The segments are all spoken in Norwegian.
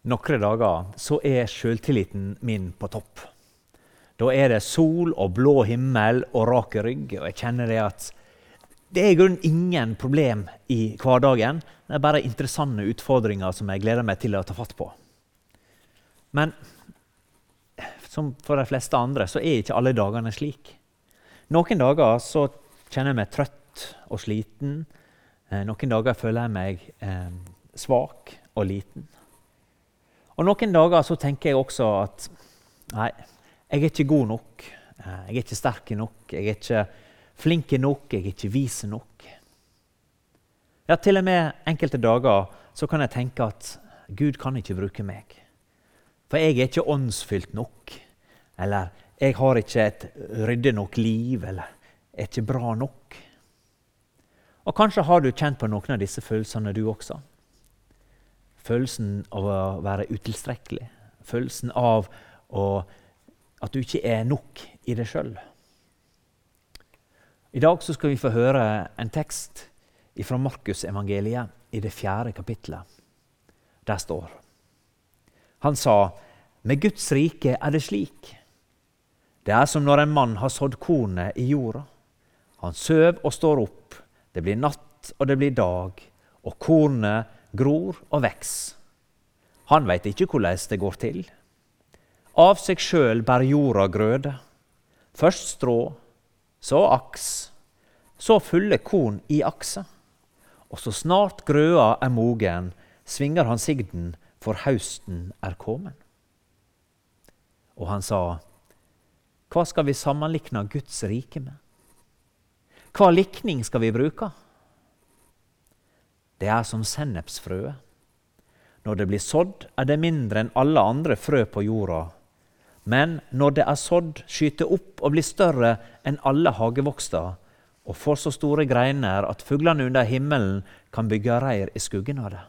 Noen dager så selvtilliten min på topp. Da det sol og blå himmel og rak rygg, og jeg kjenner det at det I grunnen ingen problem I hverdagen. Det bare interessante utfordringer som jeg gleder meg til å ta fatt på. Men som for de fleste andre så ikke alle dagene slik. Noen dager så kjenner jeg meg trøtt og sliten. Noen dager føler jeg meg svak og liten. Og noen dager så tenker jeg også at nei, jeg ikke god nok, jeg ikke sterk nok, jeg ikke flink nok, jeg ikke vis nok. Ja, til og med enkelte dager så kan jeg tenke at Gud kan ikke bruke meg. For jeg ikke åndsfylt nok, eller jeg har ikke et ryddig nok liv, eller ikke bra nok. Og kanskje har du kjent på noen av disse følelsene du også. Følelsen av å være utilstrekkelig, følelsen av at du ikke nok I deg selv. I dag så skal vi få høre en tekst fra Markus evangeliet I det 4. kapitlet. Der står: Han sa, med Guds rike det slik. Det som når en mann har sådd kornet I jorda. Han søv og står opp, det blir natt og det blir dag, og kornet gror og veks. Han vet ikke hvordan det går til. Av seg selv bærer jorda grøde. Først strå, så aks, så fulle korn I akse. Og så snart grøa mogen, svinger han sigden, for høsten kommet. Og han sa, hva skal vi sammenlikne Guds rike med? Hva likning skal vi bruke? Det som sennepsfrøet. Når det blir sådd, det mindre enn alle andre frø på jorda. Men når det sådd, skyter opp og blir større enn alle hagevokster, og får så store greiner at fuglene under himmelen kan bygge reir I skuggen av det.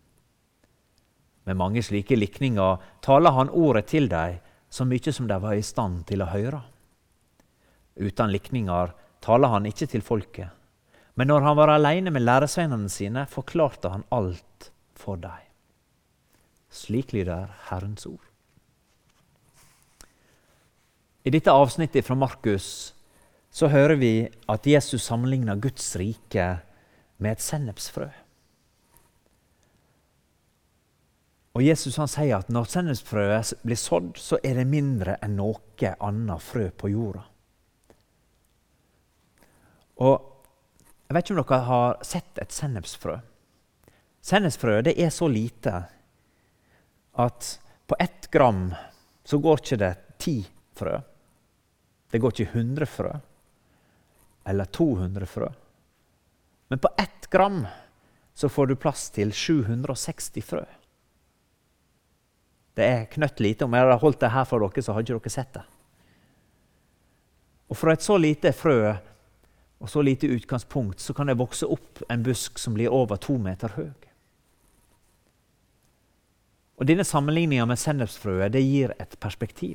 Med mange slike likninger taler han ordet til deg, så mye som de var I stand til å høre. Uten likninger taler han ikke til folket, men når han var alene med læresveinene sine, forklarte han alt for dem. Slik lyder Herrens ord. I dette avsnittet fra Markus så hører vi at Jesus sammenligner Guds rike med et sennepsfrø. Og Jesus han sier at når sennepsfrøet blir sådd, så det mindre enn noe annet frø på jorda. Og jeg vet ikke om dere har sett et sennepsfrø. Sennepsfrø det så lite at på 1 gram så går ikke det 10 frø. Det går ikke 100 frø, eller 200 frø. Men på 1 gram så får du plass til 760 frø. Det knøtt lite. Om jeg hadde holdt det her for dere, så hadde ikke dere sett det. Og fra et så lite frø, og så lite utgangspunkt, så kan det vokse opp en busk som blir over 2 meter høy. Og denne sammenligningen med sennepsfrøet, det gir et perspektiv.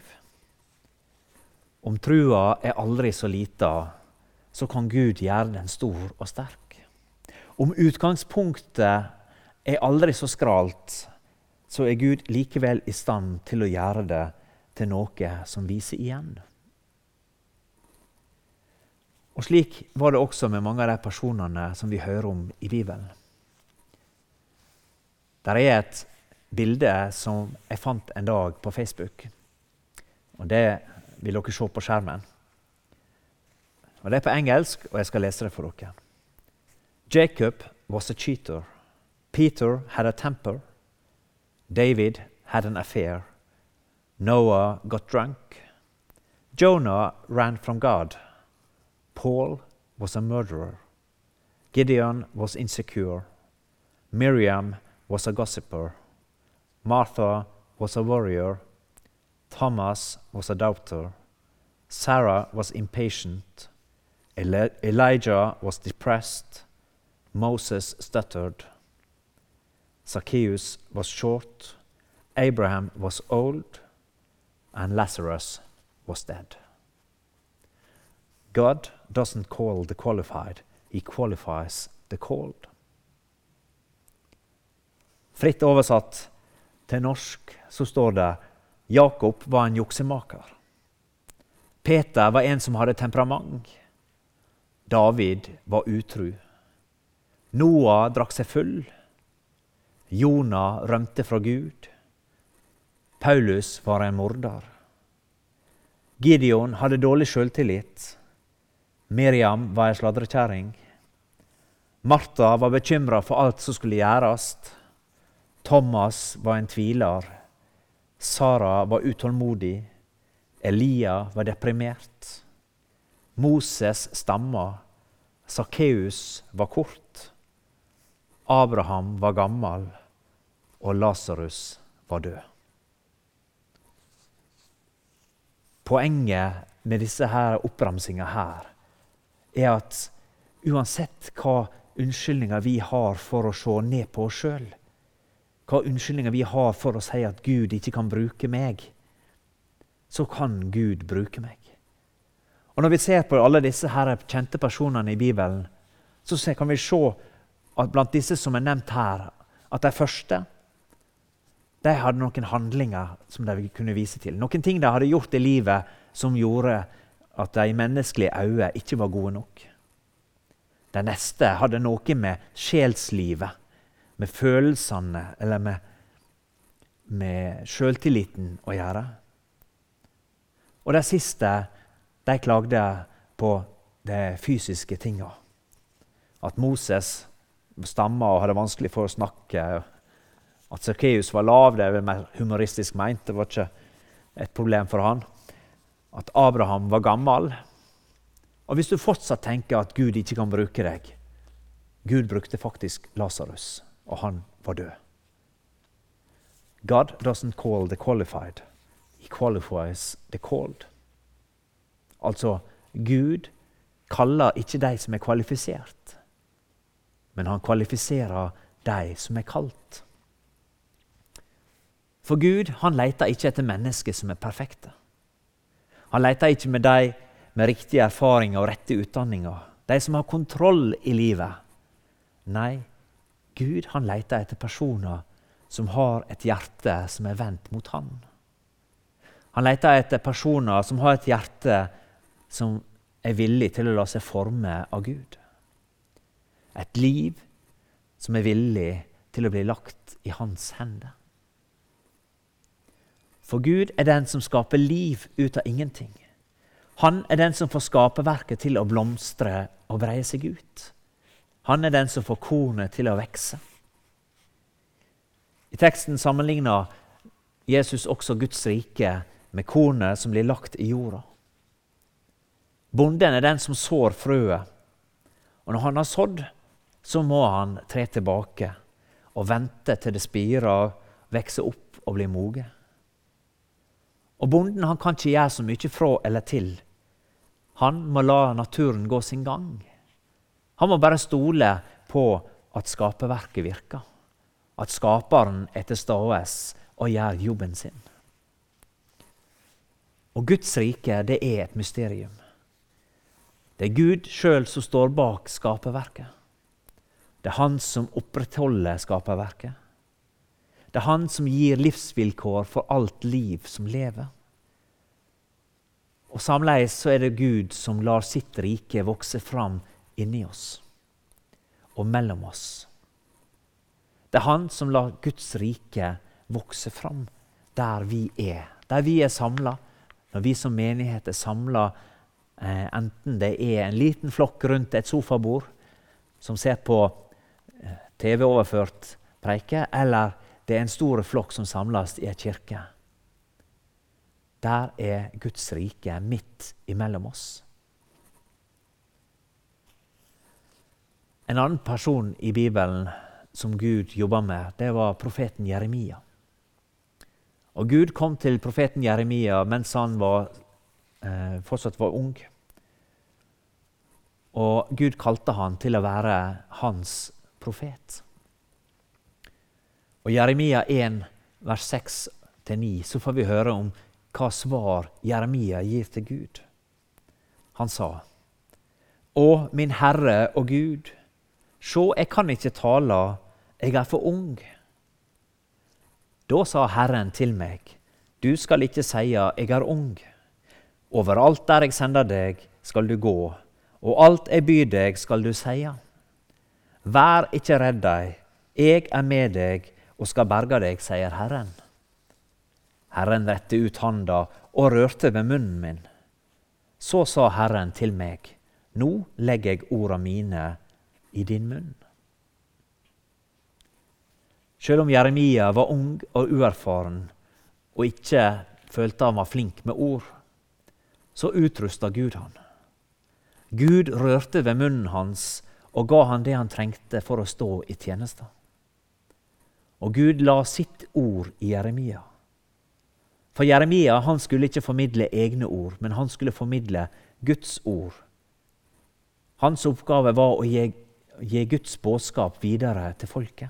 Om trua aldri så lita, så kan Gud gjøre den stor og sterk. Om utgangspunktet aldri så skralt, så Gud likevel I stand til å gjøre det til noe som viser igjen. Og slik var det også med mange av de personene som vi hører om I Bibelen. Der et bilde som jeg fant en dag på Facebook, og det vil dere se på skjermen. Og det på engelsk, og jeg skal lese det for dere. Jacob was a cheater. Peter had a temper. David had an affair. Noah got drunk. Jonah ran from God. Paul was a murderer. Gideon was insecure. Miriam was a gossiper. Martha was a warrior. Thomas was a doubter. Sarah was impatient. Elijah was depressed. Moses stuttered. Zacchaeus was short. Abraham was old. And Lazarus was dead. God doesn't call the qualified. He qualifies the called. Fritt oversatt Til norsk så står det Jakob var en juksemaker. Peter var en som hadde temperament. David var utru. Noah drakk seg full. Jonah rømte fra Gud. Paulus var en morder. Gideon hadde dårlig selvtillit. Miriam var en sladrekjæring. Martha var bekymret for alt som skulle gjøres. Thomas var en tviler. Sara var utålmodig. Elia var deprimert. Moses stamma. Zacchaeus var kort. Abraham var gammel. Og Lazarus var død. Poenget med disse her oppramsingene her er at uansett hva unnskyldninger vi har for å se ned på oss selv, hva unnskyldninger vi har for å si at Gud ikke kan bruke meg, så kan Gud bruke meg. Og når vi ser på alle disse her kjente personene i Bibelen, så kan vi se at blant disse som er nevnt her, at de første, de hadde noen handlinger som de kunne vise til. Noen ting de hadde gjort i livet som gjorde at de menneskelige øyne ikke var gode nok. De neste hadde noe med sjelslivet, med følelsene eller med selvtilliten å gjøre. Og de siste, de klagde på de fysiske tingene. At Moses stamma og hadde vanskelig for å snakke. At Zacchaeus var lav, det er vel mer humoristisk ment, det var ikke et problem for han. At Abraham var gammel. Og hvis du fortsatt tenker at Gud ikke kan bruke deg, Gud brukte faktisk Lazarus, og han var død. God doesn't call the qualified, he qualifies the called. Altså, Gud kaller ikke de som er kvalifisert, men han kvalifiserer de som er kalt. For Gud, han leter ikke etter mennesker som er perfekte. Han leter ikke med de med riktige erfaringer og rette utdanninger, de som har kontroll i livet. Nei, Gud, han leter etter personer som har et hjerte som er vendt mot han. Han leter etter personer som har et hjerte som er villig til å la seg forme av Gud. Et liv som er villig til å bli lagt i hans hender. For Gud er den som skaper liv ut av ingenting. Han er den som får skaperverket til å blomstre og breie seg ut. Han er den som får kornet til å vekse. I teksten sammenligner Jesus også Guds rike med kornet som blir lagt i jorda. Bonden er den som sår frøet, og når han har sådd, så må han tre tilbake og vente til det spirer, vekser opp og blir moget. Og bonden han kan ikke gjøre så mye fra eller til. Han må la naturen gå sin gang. Han må bare stole på at skaperverket virker. At skaperen er til stede og gjør jobben sin. Og Guds rike, det er et mysterium. Det er Gud selv som står bak skaperverket. Det er han som opprettholder skaperverket. Det er han som gir livsvilkår for alt liv som lever. Og samleis så er det Gud som lar sitt rike vokse fram inni oss og mellom oss. Det er han som lar Guds rike vokse fram der vi er samlet. Når vi som menighet er samlet, enten det er en liten flokk rundt et sofabord som ser på TV-overført preike, eller det er en stor flokk som samles i en kirke. Der er Guds rike midt imellom oss. En annen person i Bibelen som Gud jobber med, det var profeten Jeremia. Og Gud kom til profeten Jeremia mens han fortsatt var ung. Og Gud kalte han til å være hans profet. Og Jeremia 1, vers 6-9, så får vi høre om hva svar Jeremia gir til Gud. Han sa, «Å, min Herre og Gud, sjå, jeg kan ikke tale, jeg er for ung. Da sa Herren til meg, du skal ikke seie, jeg er ung. Overalt der jeg sender deg, skal du gå, og alt jeg byr deg, skal du seie. Vær ikke redd deg, jeg er med deg og skal berge deg, sier Herren. Herren rette ut handa og rørte ved munnen min. Så sa Herren til meg, nå legger jeg orda mine i din munn. Selv om Jeremia var ung og uerfaren, og ikke følte han var flink med ord, så utrustet Gud han. Gud rørte ved munnen hans og ga han det han trengte for å stå i tjenesta. Og Gud la sitt ord i Jeremia. For Jeremia han skulle ikke formidle egne ord, men han skulle formidle Guds ord. Hans oppgave var å gi Guds budskap videre til folket.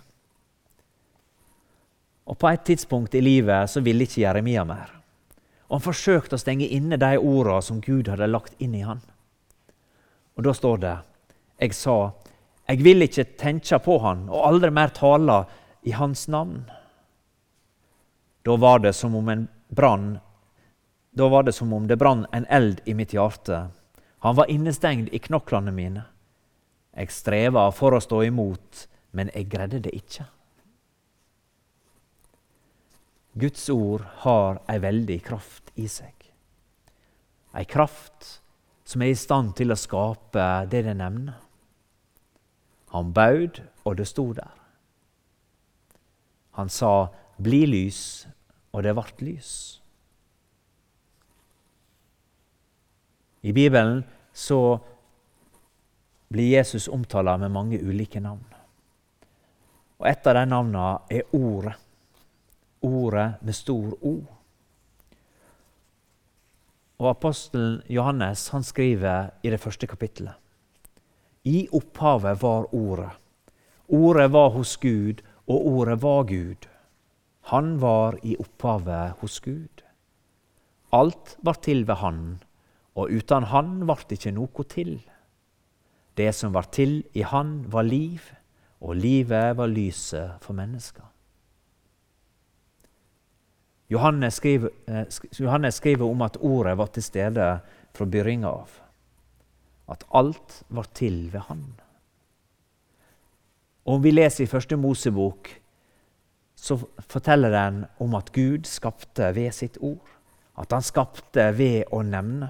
Og på et tidspunkt i livet så ville ikke Jeremia mer. Og han forsøkte å stenge inne de ordene som Gud hadde lagt inn i han. Og da står det, jeg sa, jeg vil ikke tenke på han og aldri mer tale i hans navn. Da var det som om det brann en eld i mitt hjerte. Han var innestengt i knoklene mine. Jeg streva for å stå imot, men jeg greide det ikke. Guds ord har en veldig kraft i seg. En kraft som er i stand til å skape det det nevner. Han baud, og det stod der. Han sa, bli lys, og det vart lys. I Bibelen så blir Jesus omtalt med mange ulike navn. Og et av de navnene er Ordet. Ordet med stor O. Og apostelen Johannes han skriver i det første kapittelet. I opphavet var Ordet. Ordet var hos Gud, og Ordet var Gud. Han var i opphavet hos Gud. Alt var til ved han, og uten han var det ikke noe til. Det som var til i han var liv, og livet var lyset for mennesker. Johannes skriver om at Ordet var til stede fra begynnelsen av. At alt var til ved han. Og om vi leser i første Mosebok, så forteller den om at Gud skapte ved sitt ord. At han skapte ved å nevne.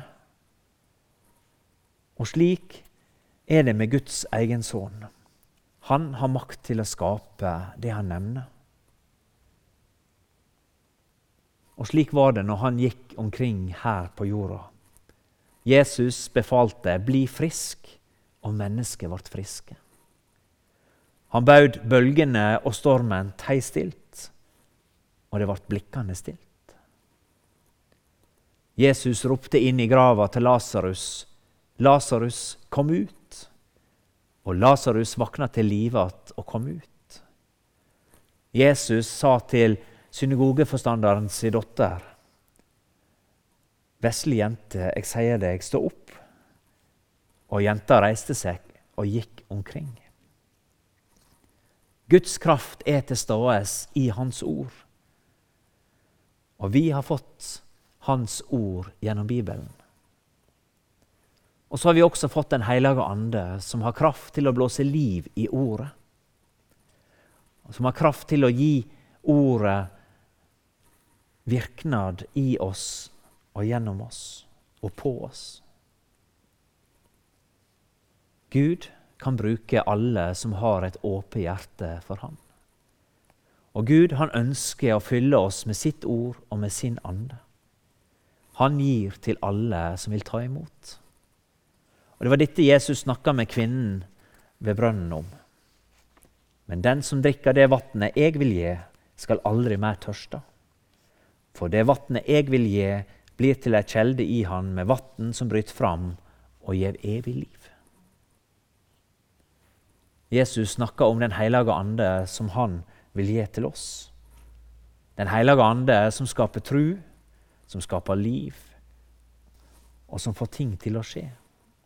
Og slik er det med Guds egen sønn. Han har makt til å skape det han nevner. Og slik var det når han gikk omkring her på jorda. Jesus befalte, bli frisk, og mennesket ble friske. Han baud bølgene og stormen tei stilt, og det ble blikkende stilt. Jesus ropte inn i grava til Lazarus, Lazarus, kom ut! Og Lazarus vakna til live og kom ut. Jesus sa til synagogeforstanderen sin dotter, vesle jente, jeg sier deg, stå opp. Og jenta reiste seg og gikk omkring. Guds kraft er til stades i hans ord. Og vi har fått hans ord gjennom Bibelen. Og så har vi også fått den hellige ande som har kraft til å blåse liv i ordet. Og som har kraft til å gi ordet virknad i oss og gjennom oss og på oss. Gud kan bruke alle som har et åpent hjerte for ham. Og Gud han ønsker å fylle oss med sitt ord og med sin ande. Han gir til alle som vil ta imot. Og det var dette Jesus snakket med kvinnen ved brønnen om. Men den som drikker det vattnet jeg vil gi, skal aldri mer tørste. For det vattnet jeg vil gi, blir til en kjelde i han med vatten som bryter fram og gir evig liv. Jesus snakker om den hellige ande som han vil gi til oss. Den hellige ande som skaper tro, som skaper liv, og som får ting til å skje.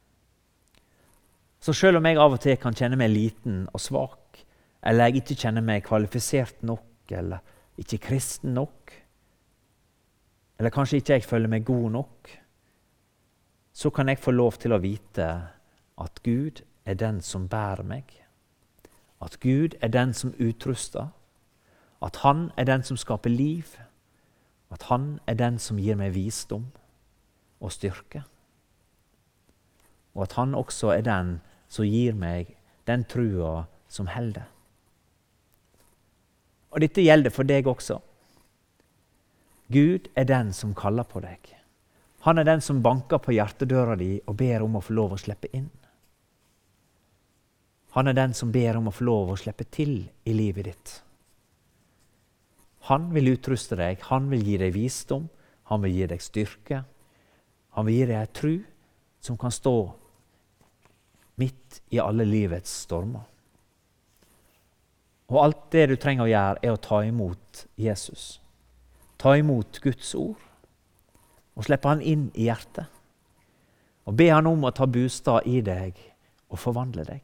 Så selv om jeg av og til kan kjenne meg liten og svak, eller jeg ikke kjenner meg kvalifisert nok, eller ikke kristen nok, eller kanskje ikke jeg føler meg god nok, så kan jeg få lov til å vite at Gud er den som bærer meg, at Gud er den som utruster, at han er den som skaper liv, at han er den som gir meg visdom og styrke, og at han også er den som gir meg den trua som helder. Og dette gjelder for deg også. Gud er den som kaller på deg. Han er den som banker på hjertedøra di og ber om å få lov å slippe inn. Han er den som ber om å få lov å slippe til i livet ditt. Han vil utruste deg, han vil gi deg visdom, han vil gi deg styrke, han vil gi deg en tro som kan stå midt i alle livets stormer. Og alt det du trenger å gjøre er å ta imot Jesus. Ta imot Guds ord og slippe han inn i hjertet. Og be han om å ta bostad i deg og forvandle deg.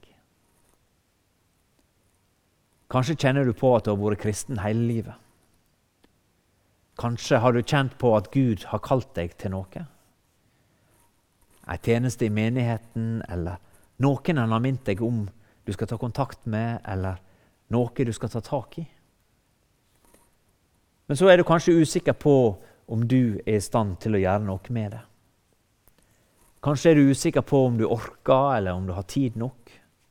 Kanskje kjenner du på at du har vært kristen hele livet. Kanskje har du kjent på at Gud har kalt deg til noe. En tjeneste i menigheten, eller noen han har minnet deg om du skal ta kontakt med, eller noe du skal ta tak i. Men så er du kanskje usikker på om du er i stand til å gjøre noe med det. Kanskje er du usikker på om du orker, eller om du har tid nok.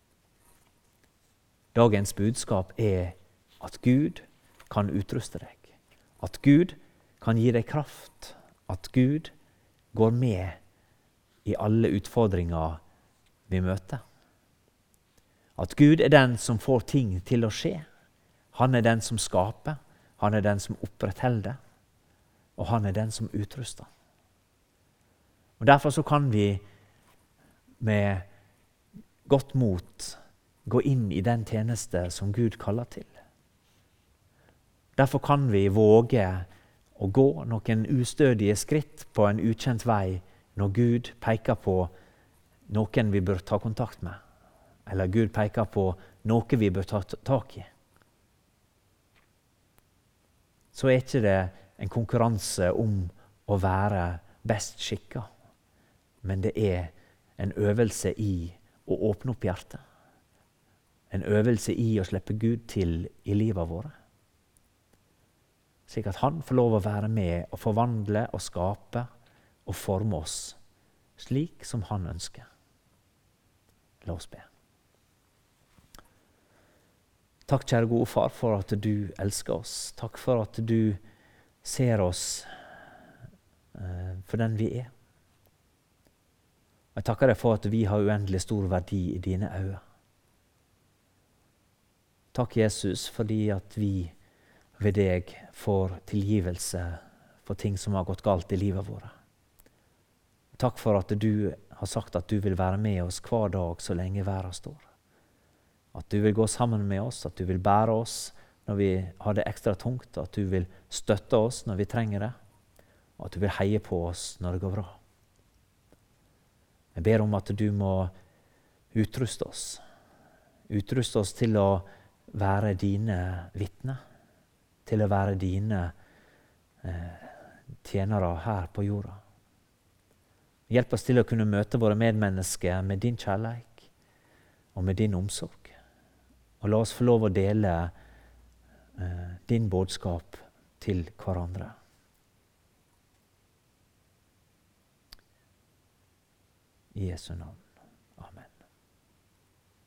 Dagens budskap er at Gud kan utruste deg. At Gud kan gi deg kraft. At Gud går med i alle utfordringer vi møter. At Gud er den som får ting til å skje. Han er den som skaper, han er den som opprettholder, og han er den som utruster. Og derfor så kan vi med godt mot gå inn i den tjeneste som Gud kaller til. Derfor kan vi våge å gå noen ustødige skritt på en ukjent vei når Gud peker på noen vi bør ta kontakt med, eller Gud peker på noe vi bør ta tak i. Så er ikke det en konkurranse om å være best skikket, men det er en øvelse i å åpne opp hjertet. En øvelse i å slippe Gud til i livet våre. Slik at han får lov å være med og forvandle og skape og forme oss slik som han ønsker. La oss be. Takk, kjære gode far, for at du elsker oss. Takk for at du ser oss for den vi er. Jeg takker deg for at vi har uendelig stor verdi i dine øyne. Takk, Jesus, fordi at vi ved deg får tilgivelse for ting som har gått galt i livet vårt. Takk for at du har sagt at du vil være med oss hver dag så lenge verden står. At du vil gå sammen med oss, at du vil bære oss når vi har det ekstra tungt, at du vil støtte oss når vi trenger det, og at du vil heie på oss når det går bra. Jeg ber om at du må utruste oss. Utruste oss til å være dine vitner, til å være dine tjenere her på jorda. Hjelp oss til å kunne møte våre medmennesker med din kjærleik og med din omsorg. Og la oss få lov å dele din budskap til hverandre. I Jesu navn. Amen.